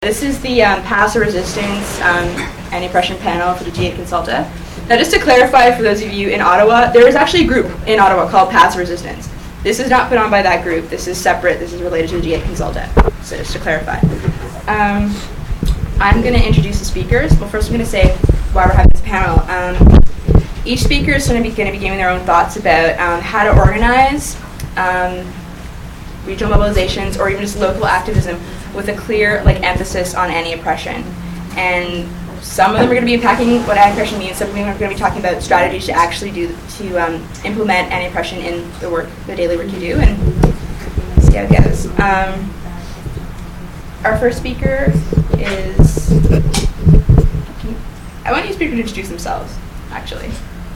This is the passive resistance anti-oppression panel for the G8 Consulta. Now just to clarify for those of you in Ottawa, there is actually a group in Ottawa called Passive Resistance. This is not put on by that group. This is separate. This is related to the G8 Consulta. So just to clarify. I'm going to introduce the speakers. Well, first I'm going to say why we're having this panel. Each speaker is going to be giving their own thoughts about how to organize regional mobilizations or even just local activism with a clear emphasis on anti-oppression. And some of them are going to be unpacking what anti-oppression means. Some of them are going to be talking about strategies to actually implement anti-oppression in the daily work you do, and see how it goes. Our first speaker is. I want each speaker to introduce themselves, actually.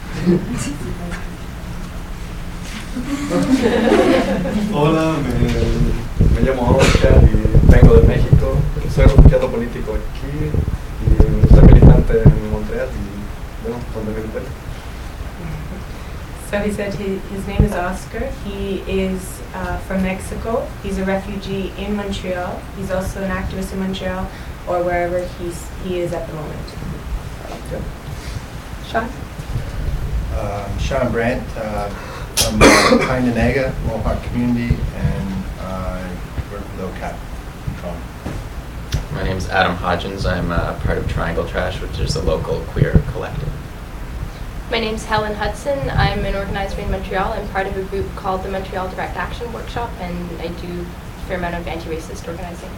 Hola, me llamo Oscar y vengo de México. Soy refugiado político aquí y soy militante en Montreal y bueno, donde me encuentro. So he said his name is Oscar. He is from Mexico. He's a refugee in Montreal. He's also an activist in Montreal or wherever he is at the moment. Yeah. Sean? Sean Brandt from Kainanaga, Mohawk community, and I work with OCAP in Toronto. My name is Adam Hodgins. I'm part of Triangle Trash, which is a local queer collective. My name's Helen Hudson. I'm an organizer in Montreal. I'm part of a group called the Montreal Direct Action Workshop, and I do a fair amount of anti-racist organizing.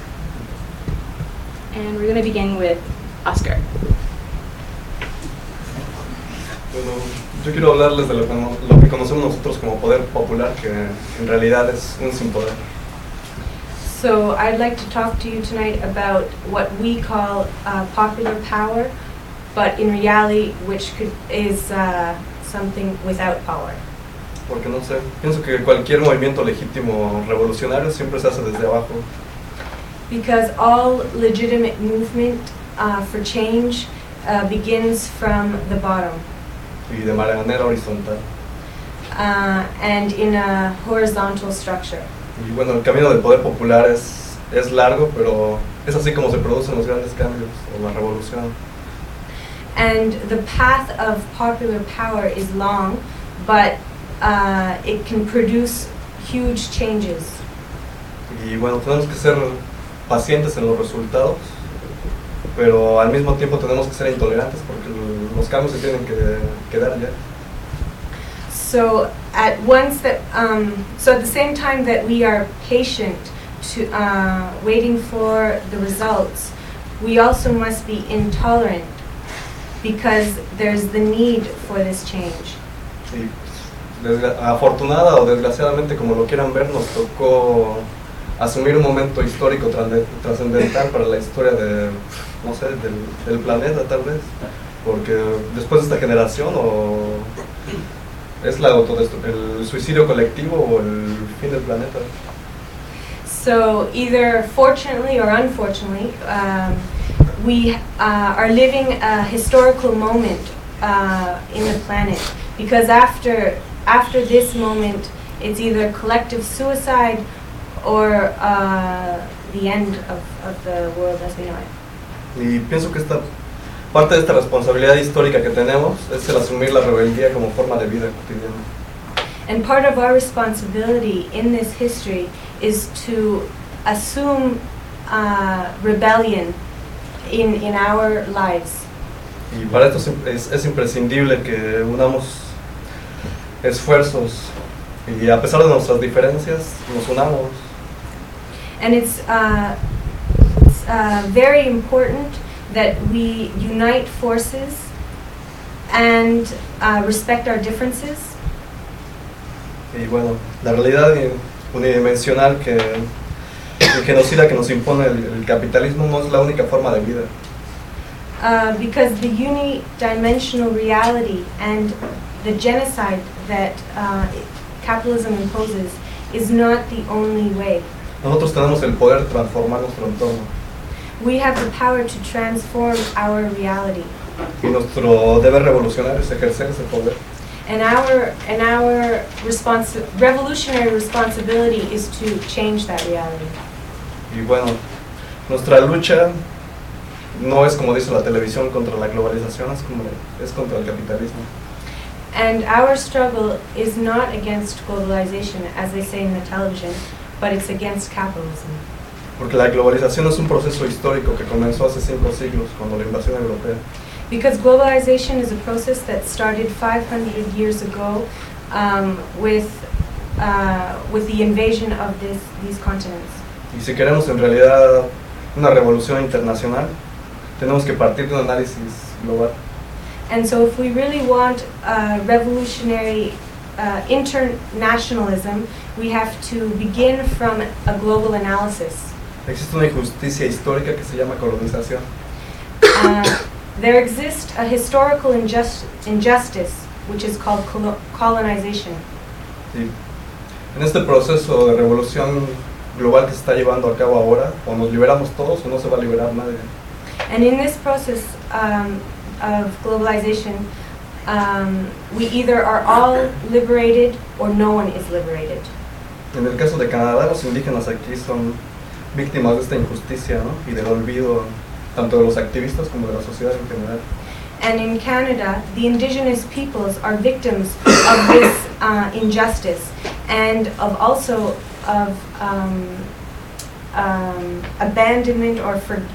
And we're going to begin with Oscar. Bueno, yo quiero hablarles de lo que conocemos nosotros como poder popular, que en realidad es un sin poder. So I'd like to talk to you tonight about what we call popular power, but in reality, which is something without power. Porque no sé, pienso que cualquier movimiento legítimo revolucionario siempre se hace desde abajo. Because all legitimate movement for change begins from the bottom. Y de manera horizontal. And in a horizontal structure. Y bueno, el camino del poder popular es largo, pero es así como se producen los grandes cambios o la revolución. And the path of popular power is long, but it can produce huge changes. Y bueno, tenemos que ser pacientes en los resultados, pero al mismo tiempo tenemos que ser intolerantes porque los cambios se tienen que dar ya. So at the same time that we are patient to waiting for the results, we also must be intolerant because there's the need for this change. Y afortunada o desgraciadamente, como lo quieran ver, nos tocó asumir un momento histórico trascendental para la historia no sé, del planeta tal vez, porque después de esta generación es el suicidio colectivo o el fin del planeta. So either fortunately or unfortunately, we are living a historical moment in the planet, because after this moment, it's either collective suicide or the end of the world as we know it. Y pienso que parte de esta responsabilidad histórica que tenemos es el asumir la rebeldía como forma de vida cotidiana. And part of our responsibility in this history is to assume rebellion in our lives. Y para esto es imprescindible que unamos esfuerzos y a pesar de nuestras diferencias nos unamos. And it's very important that we unite forces and respect our differences. Y bueno, la realidad unidimensional y genocida que nos impone el capitalismo no es la única forma de vida. Because the unidimensional reality and the genocide that capitalism imposes is not the only way. Nosotros tenemos el poder de transformar nuestro entorno. We have the power to transform our reality. Y nuestro deber revolucionario es ejercer ese poder. And our revolutionary responsibility is to change that reality. Y bueno, Nuestra lucha no es como dice la televisión contra la globalización, es contra el capitalismo. And our struggle is not against globalization, as they say in the television, but it's against capitalism. Porque la globalización es un proceso histórico que comenzó hace 5 siglos, cuando la invasión europea. Because globalization is a process that started 500 years ago with the invasion of these continents. Y si queremos en realidad una revolución internacional, tenemos que partir de un análisis global. And so if we really want revolutionary internationalism, we have to begin from a global analysis. Existe una injusticia histórica que se llama colonización. There exists a historical injustice, which is called colonization. Sí. En este proceso de revolución global que se está llevando a cabo ahora, o nos liberamos todos o no se va a liberar nadie. And in this process of globalization, we either are all liberated or no one is liberated. En el caso de Canadá, los indígenas aquí son víctimas de esta injusticia, ¿no? Y del olvido tanto de los activistas como de la sociedad en general. And in Canada, the indigenous peoples are victims of this injustice and of also of abandonment or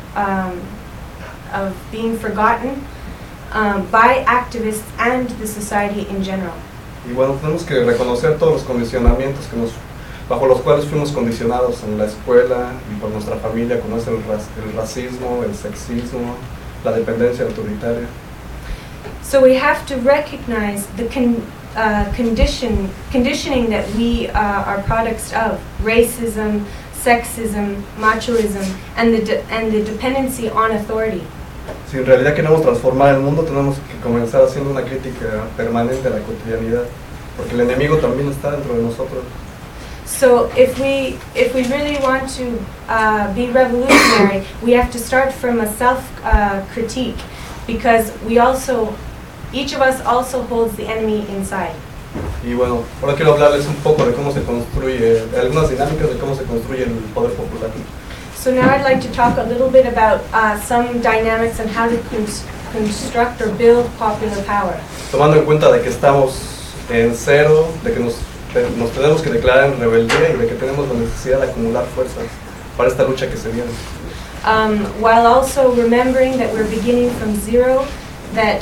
of being forgotten by activists and the society in general. Y bueno, tenemos que reconocer todos los condicionamientos bajo los cuales fuimos condicionados en la escuela y por nuestra familia, como es el racismo, el sexismo, la dependencia autoritaria. So we have to recognize the conditioning that we are products of: racism, sexism, machoism, and the dependency on authority. Si en realidad queremos transformar el mundo, tenemos que comenzar haciendo una crítica permanente a la cotidianidad, porque el enemigo también está dentro de nosotros. So if we really want to be revolutionary, we have to start from a self-critique, because each of us also holds the enemy inside. Y bueno, ahora quiero hablarles un poco de cómo se construye, de algunas dinámicas de cómo se construye el poder popular. So now I'd like to talk a little bit about some dynamics and how to construct or build popular power. Tomando en cuenta de que estamos en cero, de que nos tenemos que declarar en rebeldía y de que tenemos la necesidad de acumular fuerzas para esta lucha que se viene. While also remembering that we're beginning from zero, that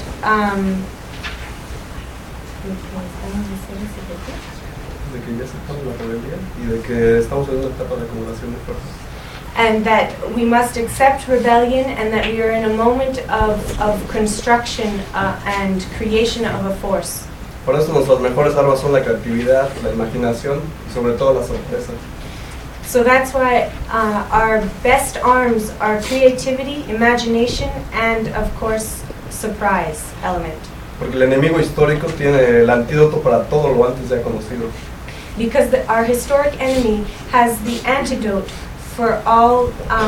De que ya aceptamos la rebeldía y de que estamos en una etapa de acumulación de fuerzas. and that we must accept rebellion, and that we are in a moment of construction and creation of a force. Por eso nuestras mejores armas son la creatividad, la imaginación y sobre todo la sorpresa. So that's why our best arms are creativity, imagination, and of course, surprise element. Porque el enemigo histórico tiene el antídoto para todo lo antes ya conocido. Because our historic enemy has the antidote for all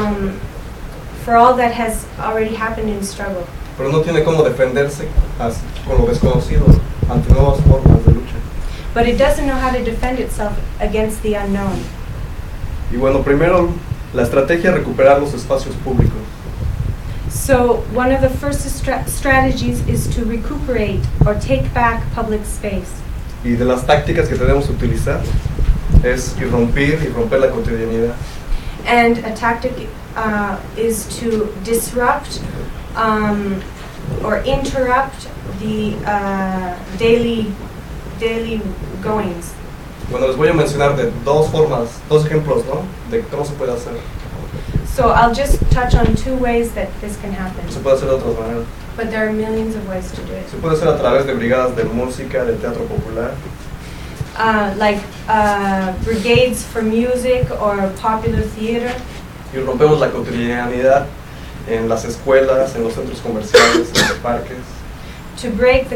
that has already happened in struggle. Pero no tiene cómo defenderse con lo desconocido ante nuevas formas de lucha. But it doesn't know how to defend itself against the unknown. Y bueno, primero la estrategia es recuperar los espacios públicos. So one of the first strategies is to recuperate or take back public space. Y de las tácticas que tenemos que utilizar es irrumpir y romper la cotidianidad. And a tactic is to disrupt or interrupt the daily goings. Bueno, les voy a mencionar de dos ejemplos, ¿no? De cómo se puede hacer. So I'll just touch on 2 ways that this can happen. Se puede hacer de otras maneras. But there are millions of ways to do it. Se puede hacer a través de brigadas de música, de teatro popular. Like brigades for music or popular theater. Y rompemos la cotidianidad en las escuelas, en los centros comerciales, en los parques. To break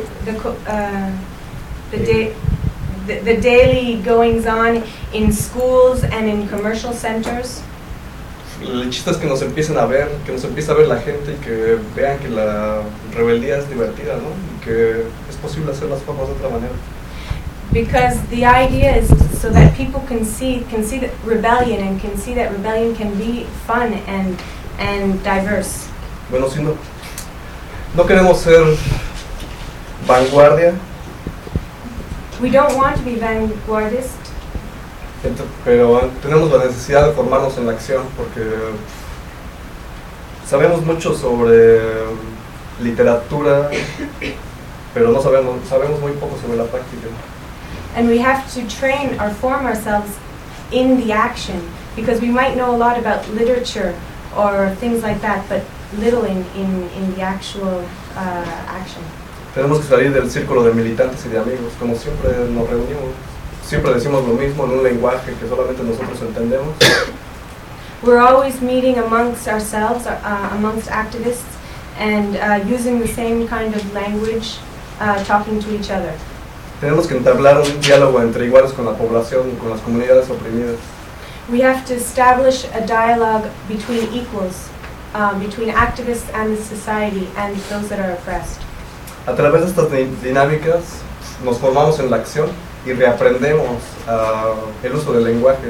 the daily goings on in schools and in commercial centers. El chiste es que nos empiecen a ver, que nos empiece a ver la gente y que vean que la rebeldía es divertida, ¿no? Y que es posible hacer las cosas de otra manera. Because the idea is so that people can see that rebellion and can see that rebellion can be fun and diverse. Bueno, si no queremos ser vanguardia, We don't want to be vanguardist, pero tenemos la necesidad de formarnos en la acción porque sabemos mucho sobre literatura, pero no sabemos muy poco sobre la práctica. and we have to train or form ourselves in the action, because we might know a lot about literature or things like that, but little in the actual action. Tenemos que salir del círculo de militantes y de amigos, como siempre nos reunimos. Siempre decimos lo mismo en un lenguaje que solamente nosotros entendemos. We're always meeting amongst ourselves, amongst activists, and using the same kind of language, talking to each other. Tenemos que entablar un diálogo entre iguales con la población y con las comunidades oprimidas. We have to establish a dialogue between equals, between activists and the society and those that are oppressed. A través de estas dinámicas nos formamos en la acción y reaprendemos el uso del lenguaje.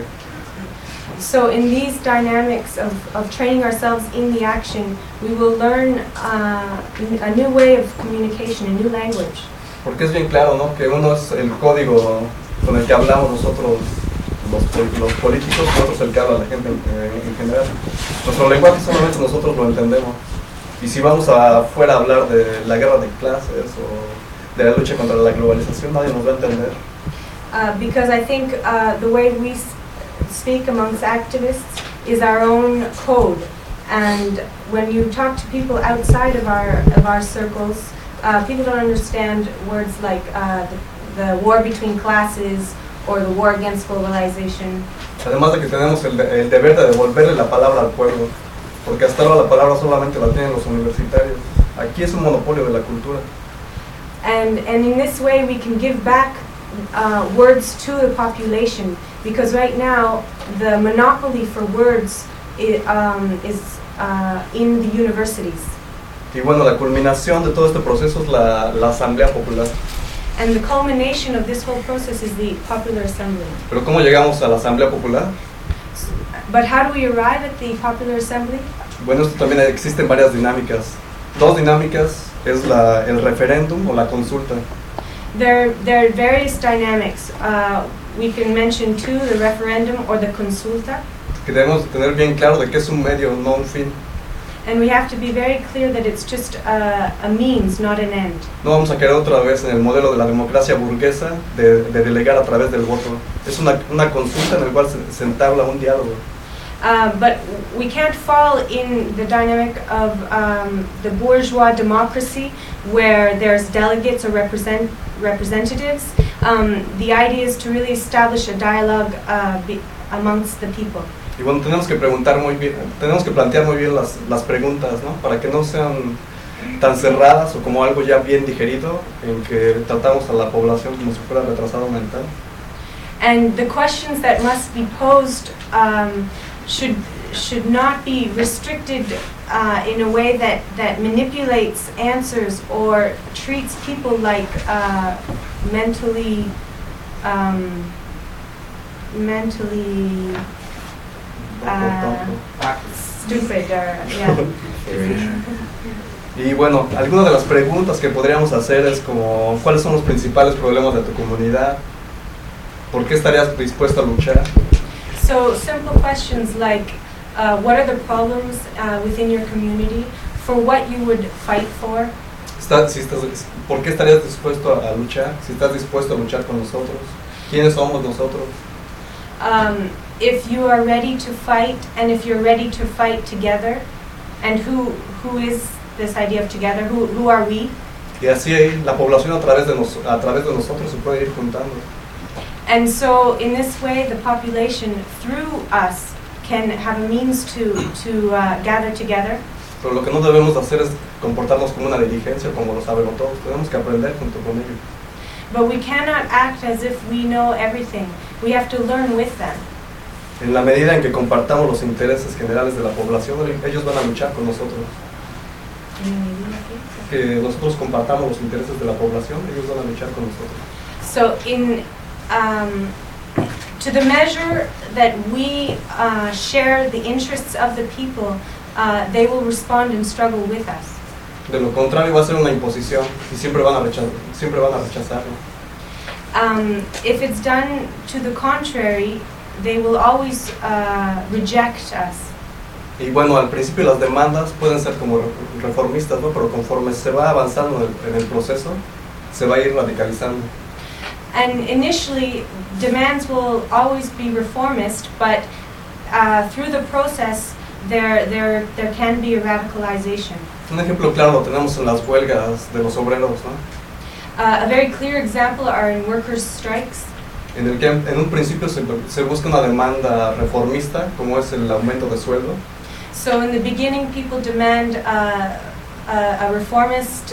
So in these dynamics of training ourselves in the action, we will learn a new way of communication, a new language. Porque es bien claro, ¿no?, que uno es el código con el que hablamos nosotros, los políticos, y otro es el que habla la gente en general. Nuestro lenguaje solamente nosotros lo entendemos. Y si vamos afuera a hablar de la guerra de clases o de la lucha contra la globalización, nadie nos va a entender. Because I think the way we speak amongst activists is our own code, and when you talk to people outside of our circles, people don't understand words like the war between classes or the war against globalization. Además de que tenemos el deber de devolverle la palabra al pueblo, porque hasta ahora la palabra solamente la tienen los universitarios. Aquí es un monopolio de la cultura. And in this way we can give back words to the population, because right now the monopoly for words is in the universities. Y bueno, la culminación de todo este proceso es la Asamblea Popular. And the culmination of this whole process is the Popular Assembly. Pero ¿cómo llegamos a la Asamblea Popular? But how do we arrive at the Popular Assembly? Bueno, esto también existen varias dinámicas. Dos dinámicas es el referéndum o la consulta. There are various dynamics. We can mention two, the referendum or the consulta. Que debemos tener bien claro de que es un medio, no un fin. And we have to be very clear that it's just a means, not an end. No vamos a caer otra vez en el modelo de la democracia burguesa de delegar a través del voto. Es una consulta en la cual se entabla un diálogo. But we can't fall in the dynamic of the bourgeois democracy where there's delegates or representatives. The idea is to really establish a dialogue amongst the people. Y bueno, tenemos que plantear muy bien las preguntas, ¿no?, para que no sean tan cerradas o como algo ya bien digerido en que tratamos a la población como si fuera retrasado mental. And the questions that must be posed should not be restricted in a way that manipulates answers or treats people like mentally stupid or yeah. Y bueno, algunas de las preguntas que podríamos hacer es como, ¿cuáles son los principales problemas de tu comunidad? ¿Por qué estarías dispuesto a luchar? So simple questions like, what are the problems within your community? For what you would fight for? ¿Por qué estarías dispuesto a luchar? Si estás dispuesto a luchar con nosotros, ¿quiénes somos nosotros? If you are ready to fight, and if you're ready to fight together, and who is this idea of together? Who are we? Y así la población a través de nosotros se puede ir juntando. And so in this way, the population through us can have a means to gather together. Pero lo que no debemos hacer es comportarnos como una diligencia, como lo saben todos. Tenemos que aprender junto con ellos. But we cannot act as if we know everything. We have to learn with them. En la medida en que compartamos los intereses generales de la población, ellos van a luchar con nosotros. Que nosotros compartamos los intereses de la población, ellos van a luchar con nosotros. So to the measure that we share the interests of the people, they will respond and struggle with us. De lo contrario va a ser una imposición y siempre van a rechazarlo. If it's done to the contrary, they will always reject us. Y bueno, al principio las demandas pueden ser como reformistas, ¿no? Pero conforme se va avanzando en el proceso, se va a ir radicalizando. And initially, demands will always be reformist, but through the process, there can be a radicalization. Un ejemplo claro lo tenemos en las huelgas de los obreros, ¿no? A very clear example are in workers' strikes. En el que en un principio se busca una demanda reformista, como es el aumento de sueldo. So in the beginning, people demand a reformist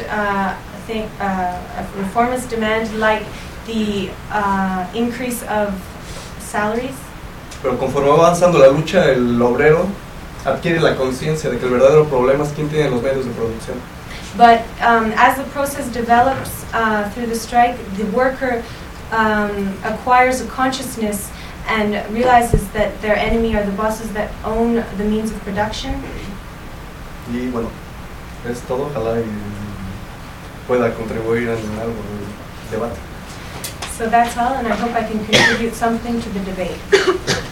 demand like the increase of salaries. Pero conforme va avanzando la lucha, el obrero adquiere la conciencia de que el verdadero problema es quién tiene los medios de producción. But as the process develops through the strike, the worker acquires a consciousness and realizes that their enemy are the bosses that own the means of production. Y bueno, es todo. Ojalá y pueda contribuir en algo del debate. So that's all, and I hope I can contribute something to the debate.